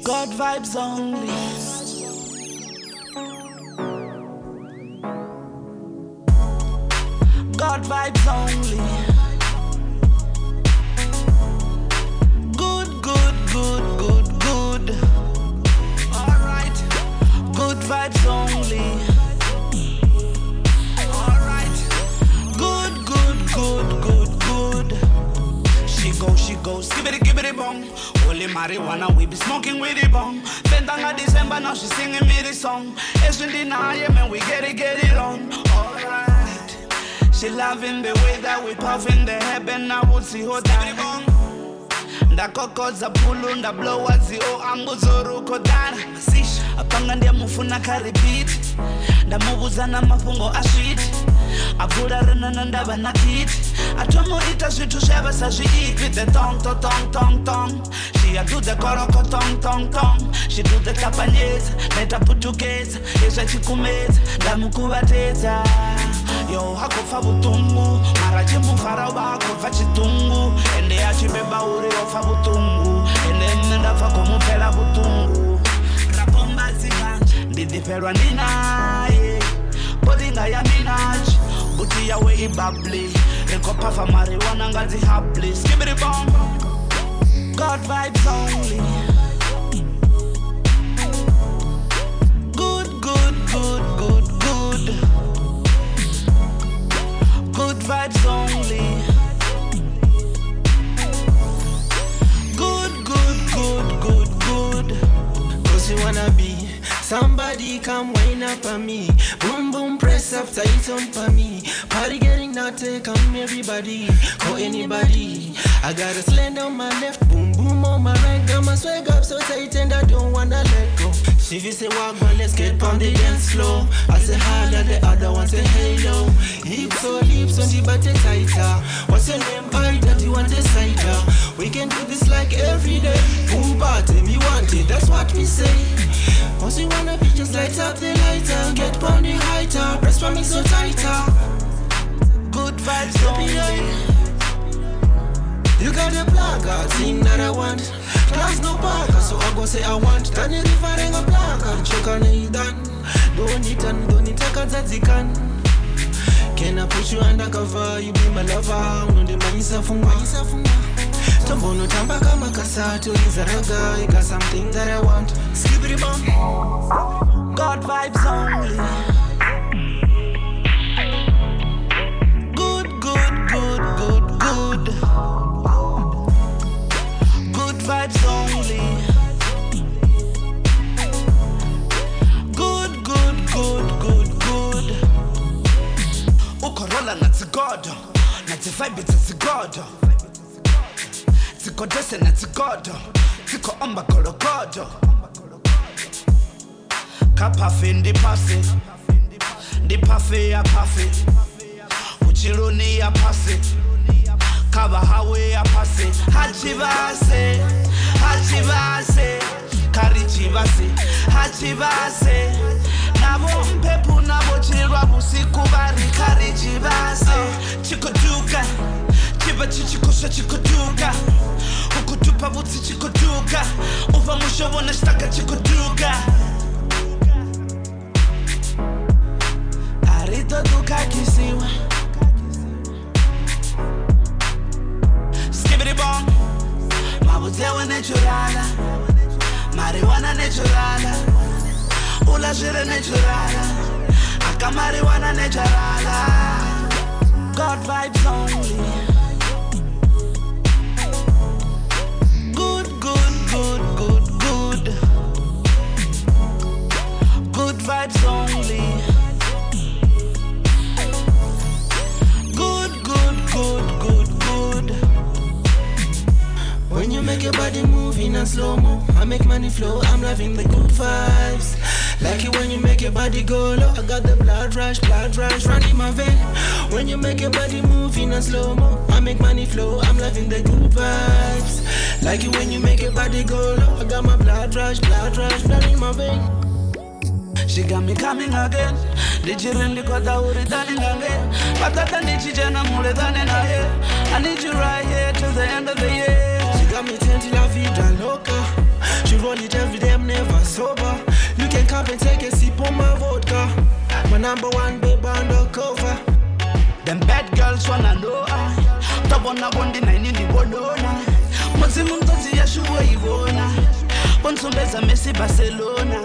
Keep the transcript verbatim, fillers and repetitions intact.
God vibes only. God vibes only. Good, good, good, good, good. Alright. Good vibes only. Alright. Good, good, good, good, good. She go, she go, skibbity, gibbity bong. Holy marijuana, we be smoking with it bong. Fentanga December, now she singing me this song. Eswindi na yeah, man, we get it, get it on. Alright. She loving the way that we puffin the heaven, I would see her down. Da koko za pulu, da blower zi o angu zoru kodana. Apanga ndia mufuna karibit. Da mubuza na mafungo ashit. Avura rena na ndaba na kit. Atomo ita switu sheba sa she eat with the tong to tong tong tong. She a do the koroko tong tong tong. She do the tapanyeza, meta putukeza. Yesha chikumeza, da mukubateza. Yo hakofa butungu, maraji mufara wako fa chitungu. Ende ya chibeba uri ofa butungu. Ende nenda fa kumupela butungu. Rapomba ziganja, ndidiferwa nina ye. Bodinga ya minaj, buti ya we ibabli. Eko pafa marijuana ngazi hapli. Skibbity bomb, God vibes only. Good, good, good, good, good. Good vibes only. Good, good, good, good, good. Cause you wanna be somebody, come wind up on me. Boom, boom, press up tight on for me. Party getting naughty, come everybody. Call anybody. I got a slant on my left, boom, boom on my right. Got my swag up so tight and I don't wanna let go. She say walk on, let's get on the dance floor. I say hi, and the other one say hello. Hips or lips on the body tighter. What's your name? I that you want a cider. We can do this like every day. Boom party, me want it, that's what we say. Cause you wanna be just light up the lighter. Get on the heighter, press for me so tighter. Good vibes only. You got the placard, thing that I want. Class no parker, so I go say I want. Tani rifaring a placard, choka na idan. Don't it and don't it take a zazikan. Can I put you undercover? You be my lover. No de manisa funga. Tombono tamba kama kasato. Izaraga, you got something that I want. Skibbity bomb. God vibes only. Good, good, good, good, good. Good vibes only. Good, good, good, good, good. Ukorola na tsigodo, na tsivibe tsigodo. Tsikodese na tsigodo, tsiko omba gologodo. Kapafe ndi pase, ndi pafe ya pafe. Uchiruni ya pase. Kaba hawe ya pase. Hachivase, hachivase. Karichivase, hachivase. Nabo mpepu nabo chirwa busiku bari karichivase. Chikoduka, chiba chichikusha chikoduka. Ukutupa buti chikoduka. Uva musho wana shtaka chikoduka. Arito duka kisiwa. Bomb. Mabutewa naturala. Marijuana naturala. Ula jire naturala. Aka marijuana naturala. God vibes only. Good, good, good, good, good. Good vibes only. Good, good, good, good, good. When you make your body move in a slow-mo, I make money flow, I'm loving the good vibes. Like it when you make your body go low, I got the blood rush, blood rush running my vein. When you make your body move in a slow-mo, I make money flow, I'm loving the good vibes. Like it when you make your body go low, I got my blood rush, blood rush running my vein. She got me coming again. Dijirendi kwa dauri tani ngange. Patata nichijena mule tani na ye. I need you right here till the end of the year. She got me twenty la vida loca. She roll it every day. number one babe undercover. Them bad girls wanna know I. Tabona bondi nine in the Bologna. Mazimu mtozi ya shuwa Ivona. Ponsumbeza Messi Barcelona.